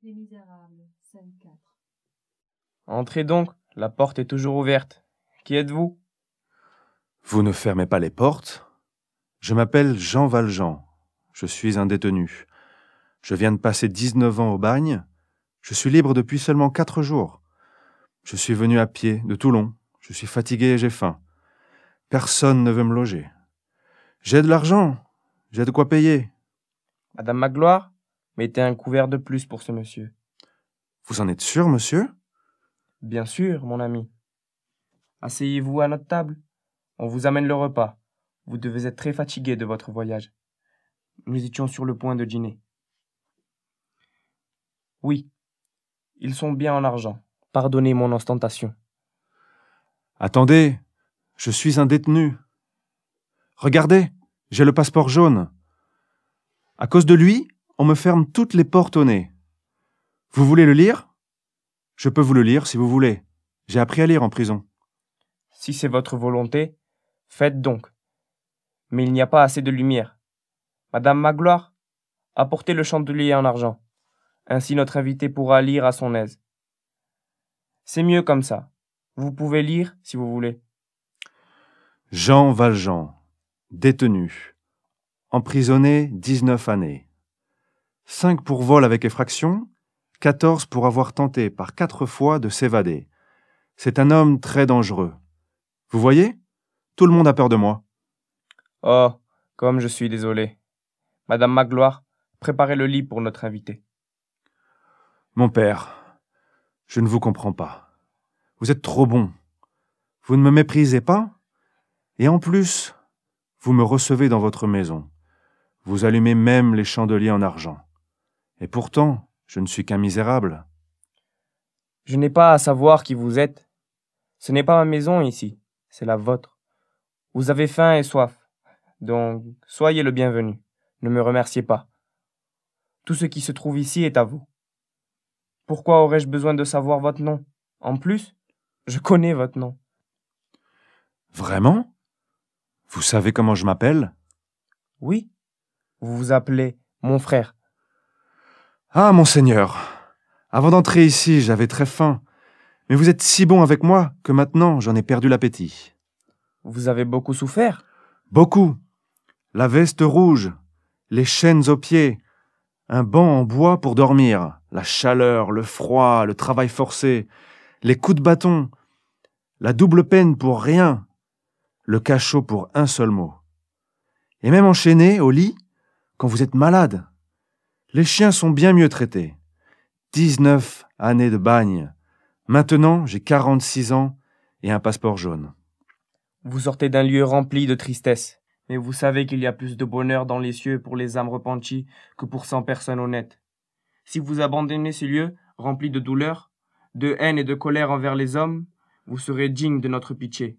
Les Misérables, scène 4. Entrez donc, la porte est toujours ouverte. Qui êtes-vous? Vous ne fermez pas les portes? Je m'appelle Jean Valjean. Je suis un détenu. Je viens de passer 19 ans au bagne. Je suis libre depuis seulement 4 jours. Je suis venu à pied de Toulon. Je suis fatigué et j'ai faim. Personne ne veut me loger. J'ai de l'argent. J'ai de quoi payer. Madame Magloire, mettez un couvert de plus pour ce monsieur. Vous en êtes sûr, monsieur? Bien sûr, mon ami. Asseyez-vous à notre table. On vous amène le repas. Vous devez être très fatigué de votre voyage. Nous étions sur le point de dîner. Oui, ils sont bien en argent. Pardonnez mon ostentation. Attendez, je suis un détenu. Regardez, j'ai le passeport jaune. À cause de lui, on me ferme toutes les portes au nez. Vous voulez le lire? Je peux vous le lire si vous voulez. J'ai appris à lire en prison. Si c'est votre volonté, faites donc. Mais il n'y a pas assez de lumière. Madame Magloire, apportez le chandelier en argent. Ainsi notre invité pourra lire à son aise. C'est mieux comme ça. Vous pouvez lire si vous voulez. Jean Valjean, détenu, emprisonné 19 années. 5 pour vol avec effraction, 14 pour avoir tenté par 4 fois de s'évader. C'est un homme très dangereux. Vous voyez? Tout le monde a peur de moi. Oh, comme je suis désolé. Madame Magloire, préparez le lit pour notre invité. Mon père, je ne vous comprends pas. Vous êtes trop bon. Vous ne me méprisez pas? Et en plus, vous me recevez dans votre maison. Vous allumez même les chandeliers en argent. Et pourtant, je ne suis qu'un misérable. Je n'ai pas à savoir qui vous êtes. Ce n'est pas ma maison ici, c'est la vôtre. Vous avez faim et soif, donc soyez le bienvenu. Ne me remerciez pas. Tout ce qui se trouve ici est à vous. Pourquoi aurais-je besoin de savoir votre nom? En plus, je connais votre nom. Vraiment? Vous savez comment je m'appelle? Oui, vous vous appelez mon frère. Ah, monseigneur, avant d'entrer ici, j'avais très faim. Mais vous êtes si bon avec moi que maintenant, j'en ai perdu l'appétit. Vous avez beaucoup souffert? Beaucoup. La veste rouge, les chaînes aux pieds, un banc en bois pour dormir, la chaleur, le froid, le travail forcé, les coups de bâton, la double peine pour rien, le cachot pour un seul mot. Et même enchaîné au lit, quand vous êtes malade. Les chiens sont bien mieux traités. 19 années de bagne. Maintenant, j'ai 46 ans et un passeport jaune. Vous sortez d'un lieu rempli de tristesse, mais vous savez qu'il y a plus de bonheur dans les cieux pour les âmes repenties que pour 100 personnes honnêtes. Si vous abandonnez ce lieu rempli de douleur, de haine et de colère envers les hommes, vous serez digne de notre pitié.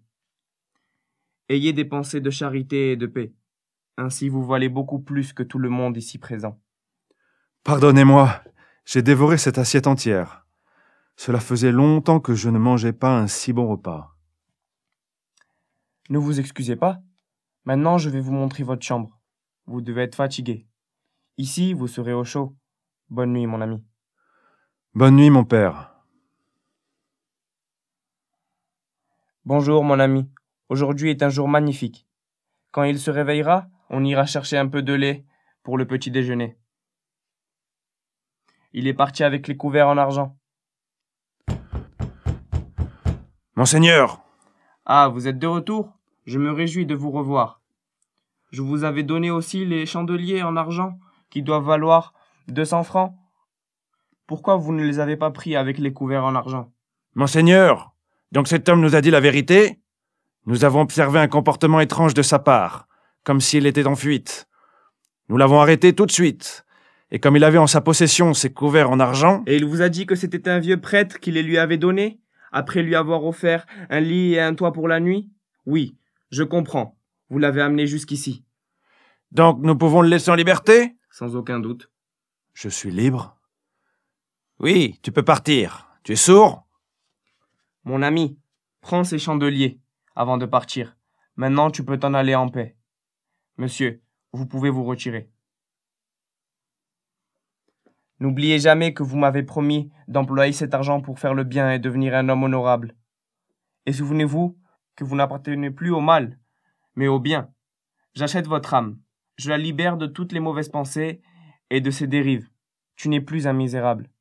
Ayez des pensées de charité et de paix. Ainsi vous valez beaucoup plus que tout le monde ici présent. Pardonnez-moi, j'ai dévoré cette assiette entière. Cela faisait longtemps que je ne mangeais pas un si bon repas. Ne vous excusez pas. Maintenant, je vais vous montrer votre chambre. Vous devez être fatigué. Ici, vous serez au chaud. Bonne nuit, mon ami. Bonne nuit, mon père. Bonjour, mon ami. Aujourd'hui est un jour magnifique. Quand il se réveillera, on ira chercher un peu de lait pour le petit déjeuner. Il est parti avec les couverts en argent. Monseigneur! Ah, vous êtes de retour? Je me réjouis de vous revoir. Je vous avais donné aussi les chandeliers en argent qui doivent valoir 200 francs. Pourquoi vous ne les avez pas pris avec les couverts en argent? Monseigneur! Donc cet homme nous a dit la vérité? Nous avons observé un comportement étrange de sa part, comme s'il était en fuite. Nous l'avons arrêté tout de suite. Et comme il avait en sa possession ces couverts en argent... Et il vous a dit que c'était un vieux prêtre qui les lui avait donnés, après lui avoir offert un lit et un toit pour la nuit? Oui, je comprends. Vous l'avez amené jusqu'ici. Donc nous pouvons le laisser en liberté? Sans aucun doute. Je suis libre? Oui, tu peux partir. Tu es sourd? Mon ami, prends ces chandeliers avant de partir. Maintenant, tu peux t'en aller en paix. Monsieur, vous pouvez vous retirer. N'oubliez jamais que vous m'avez promis d'employer cet argent pour faire le bien et devenir un homme honorable. Et souvenez-vous que vous n'appartenez plus au mal, mais au bien. J'achète votre âme. Je la libère de toutes les mauvaises pensées et de ses dérives. Tu n'es plus un misérable.